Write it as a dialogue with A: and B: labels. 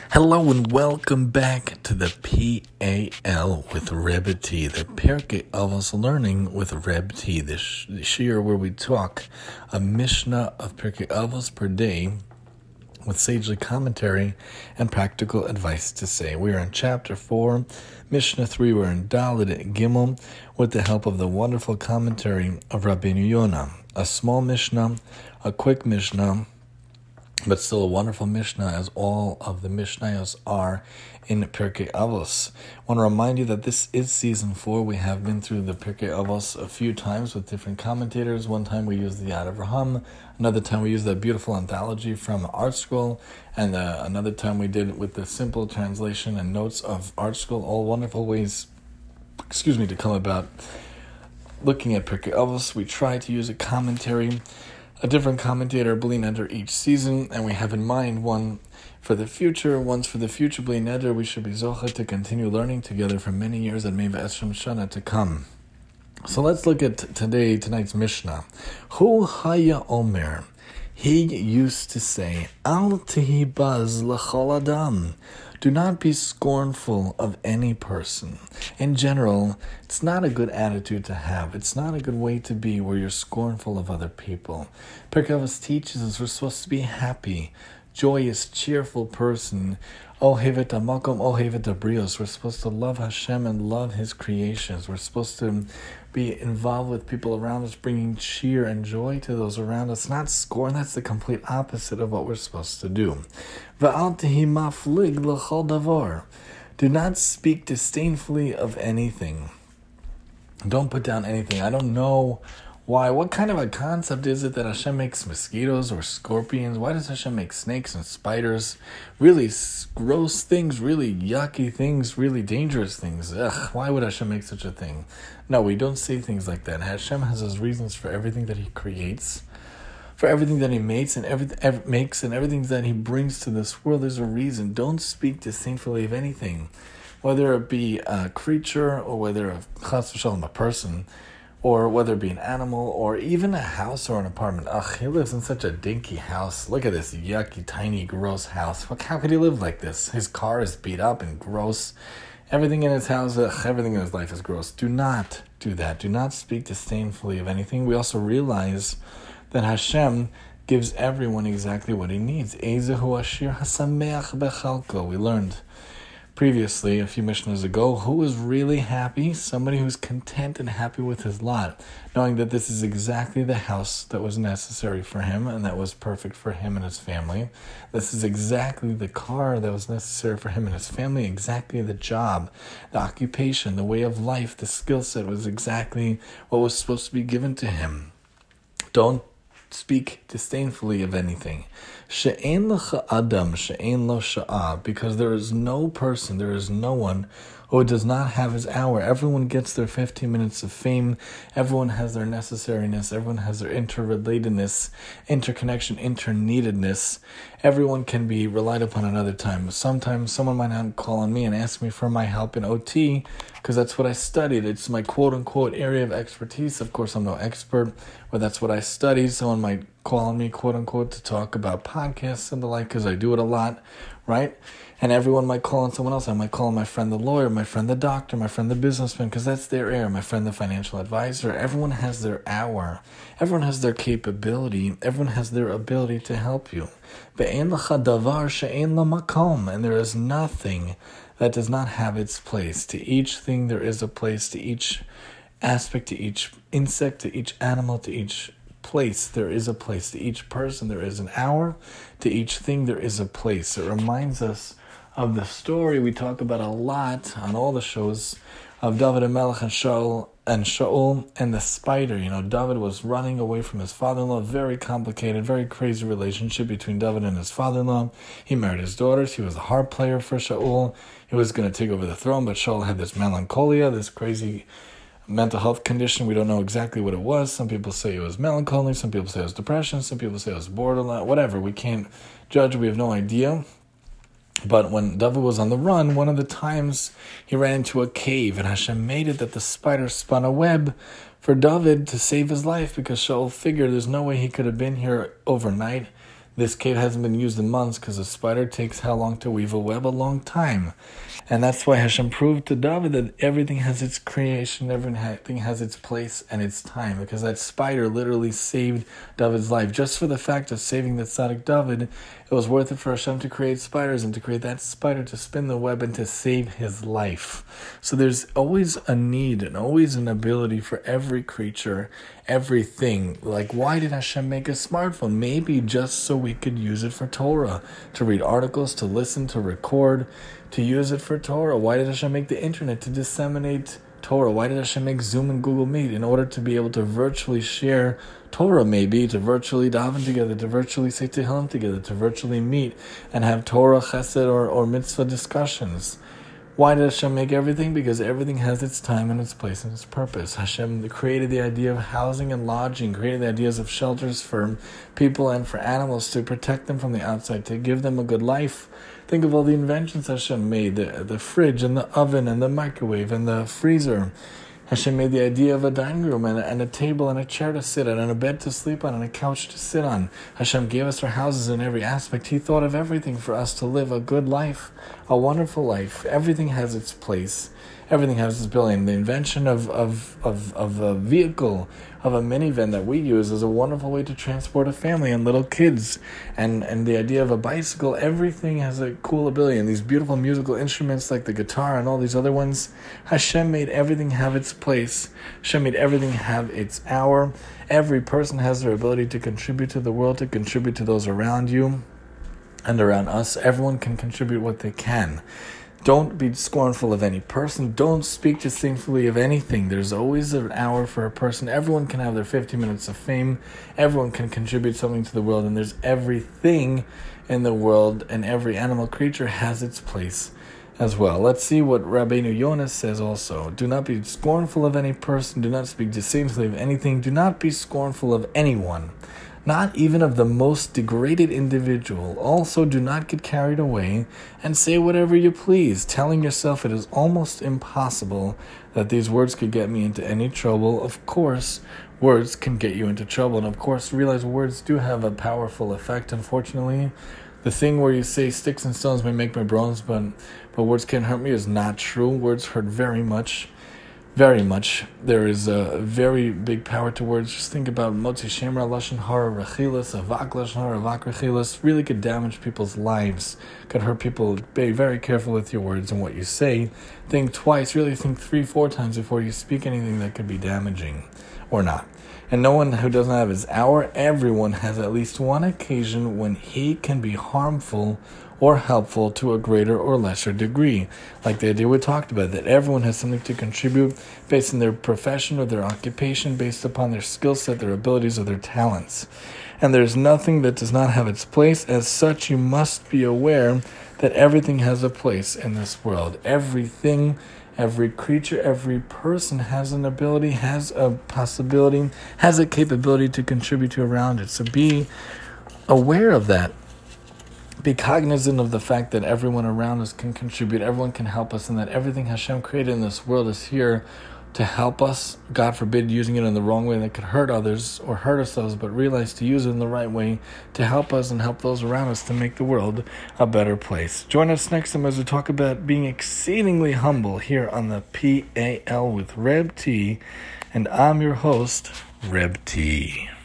A: Hello and welcome back to the PAL with Rebbe T, the Pirkei Avos Learning with Rebbe T, the shiur where we talk a Mishnah of Pirkei Avos per day with sagely commentary and practical advice to say. We are in chapter 4, Mishnah 3, we're in Daled Gimel with the help of the wonderful commentary of Rabbeinu Yonah. A small Mishnah, a quick Mishnah, but still a wonderful Mishnah, as all of the Mishnayos are in Pirkei Avos. I want to remind you that this is season 4. We have been through the Pirkei Avos a few times with different commentators. One time we used the Yad Avraham, another time we used that beautiful anthology from ArtScroll, and another time we did it with the simple translation and notes of ArtScroll. All wonderful ways, to come about looking at Pirkei Avos. We try to use a commentary, a different commentator, Bli Neder, each season, and we have in mind one for the future. Once for the future Bli Neder, we should be zocheh to continue learning together for many years and maybe Esrim Shana to come. So let's look at tonight's Mishnah. Hu haya omer. He used to say, Al tihi baz l'chol adam. Do not be scornful of any person. In general, it's not a good attitude to have. It's not a good way to be where you're scornful of other people. Pirkei Avos teaches us we're supposed to be happy, joyous, cheerful person. Ohevet hamakom, ohevet habrios. We're supposed to love Hashem and love His creations. We're supposed to be involved with people around us, bringing cheer and joy to those around us. Not scorn. That's the complete opposite of what we're supposed to do. V'al tehi maflig l'chol davar. Do not speak disdainfully of anything. Don't put down anything. I don't know why. What kind of a concept is it that Hashem makes mosquitoes or scorpions? Why does Hashem make snakes and spiders? Really gross things, really yucky things, really dangerous things. Ugh, why would Hashem make such a thing? No, we don't say things like that. Hashem has His reasons for everything that He creates, for everything that He makes and everything that He brings to this world. There's a reason. Don't speak disdainfully of anything, whether it be a creature or whether chas v'shalom a person, or whether it be an animal, or even a house or an apartment. Ugh, he lives in such a dinky house. Look at this yucky, tiny, gross house. How could he live like this? His car is beat up and gross. Everything in his house, everything in his life is gross. Do not do that. Do not speak disdainfully of anything. We also realize that Hashem gives everyone exactly what he needs. Ezehu ashir hasameach bechalko. We learned previously, a few Mishnahs ago, who is really happy? Somebody who's content and happy with his lot, knowing that this is exactly the house that was necessary for him and that was perfect for him and his family. This is exactly the car that was necessary for him and his family, exactly the job, the occupation, the way of life, the skill set was exactly what was supposed to be given to him. Don't speak disdainfully of anything. She'en lecha adam, she'en lo sha'ah, because there is no person, there is no one who does not have his hour. Everyone gets their 15 minutes of fame. Everyone has their necessariness. Everyone has their interrelatedness, interconnection, interneededness. Everyone can be relied upon another time. Sometimes someone might not call on me and ask me for my help in OT because that's what I studied. It's my quote-unquote area of expertise. Of course, I'm no expert, but that's what I studied. Someone might call on me, quote-unquote, to talk about podcasts and the like because I do it a lot, right? And everyone might call on someone else. I might call on my friend the lawyer, my friend the doctor, my friend the businessman, because that's their area, my friend the financial advisor. Everyone has their hour. Everyone has their capability. Everyone has their ability to help you. And there is nothing that does not have its place. To each thing there is a place. To each aspect, to each insect, to each animal, to each place there is a place. To each person there is an hour. To each thing there is a place. It reminds us of the story we talk about a lot on all the shows of David HaMelech and Shaul and the spider. You know, David was running away from his father-in-law. Very complicated, very crazy relationship between David and his father-in-law. He married his daughters. He was a harp player for Shaul. He was going to take over the throne, but Shaul had this melancholia, this crazy mental health condition. We don't know exactly what it was. Some people say it was melancholy. Some people say it was depression. Some people say it was borderline. Whatever. We can't judge. We have no idea. But when David was on the run, one of the times he ran into a cave, and Hashem made it that the spider spun a web for David to save his life, because Shaul figured there's no way he could have been here overnight. This cave hasn't been used in months because a spider takes how long to weave a web? A long time. And that's why Hashem proved to David that everything has its creation, everything has its place and its time, because that spider literally saved David's life. Just for the fact of saving the tzaddik David, it was worth it for Hashem to create spiders and to create that spider to spin the web and to save his life. So there's always a need and always an ability for every creature, everything. Like, why did Hashem make a smartphone? Maybe just so we could use it for Torah, to read articles, to listen, to record, to use it for Torah. Why did Hashem make the internet? To disseminate Torah. Why did Hashem make Zoom and Google Meet? In order to be able to virtually share Torah, maybe, to virtually daven together, to virtually say Tehillim together, to virtually meet and have Torah, Chesed, or mitzvah discussions. Why did Hashem make everything? Because everything has its time and its place and its purpose. Hashem created the idea of housing and lodging, created the ideas of shelters for people and for animals to protect them from the outside, to give them a good life. Think of all the inventions Hashem made, the fridge and the oven and the microwave and the freezer. Hashem made the idea of a dining room and a table and a chair to sit at and a bed to sleep on and a couch to sit on. Hashem gave us our houses in every aspect. He thought of everything for us to live a good life, a wonderful life. Everything has its place. Everything has its billion. The invention of a vehicle, of a minivan that we use is a wonderful way to transport a family and little kids. And the idea of a bicycle, everything has a cool ability. And these beautiful musical instruments like the guitar and all these other ones, Hashem made everything have its place. Hashem made everything have its hour. Every person has their ability to contribute to the world, to contribute to those around you and around us. Everyone can contribute what they can. Don't be scornful of any person. Don't speak disdainfully of anything. There's always an hour for a person. Everyone can have their 50 minutes of fame. Everyone can contribute something to the world. And there's everything in the world, and every animal creature has its place as well. Let's see what Rabbeinu Yonah says also. Do not be scornful of any person. Do not speak disdainfully of anything. Do not be scornful of anyone, not even of the most degraded individual. Also, do not get carried away and say whatever you please, telling yourself it is almost impossible that these words could get me into any trouble. Of course, words can get you into trouble. And of course, realize words do have a powerful effect. Unfortunately, the thing where you say sticks and stones may make my bones, but words can't hurt me is not true. Words hurt very much. Very much. There is a very big power to words. Just think about Motzi Shemra, Lashon Hara, Rechilas, Avak Lashon Hara, Avak Rechilas. Really could damage people's lives. Could hurt people. Be very careful with your words and what you say. Think twice, really think 3-4 times before you speak anything that could be damaging or not. And no one who doesn't have his hour, everyone has at least one occasion when he can be harmful or helpful to a greater or lesser degree. Like the idea we talked about, that everyone has something to contribute based on their profession or their occupation, based upon their skill set, their abilities, or their talents. And there's nothing that does not have its place. As such, you must be aware that everything has a place in this world. Everything, every creature, every person has an ability, has a possibility, has a capability to contribute to around it. So be aware of that. Be cognizant of the fact that everyone around us can contribute, everyone can help us, and that everything Hashem created in this world is here to help us. God forbid using it in the wrong way that could hurt others or hurt ourselves, but realize to use it in the right way to help us and help those around us to make the world a better place. Join us next time as we talk about being exceedingly humble here on the PAL with Reb T, and I'm your host, Reb T.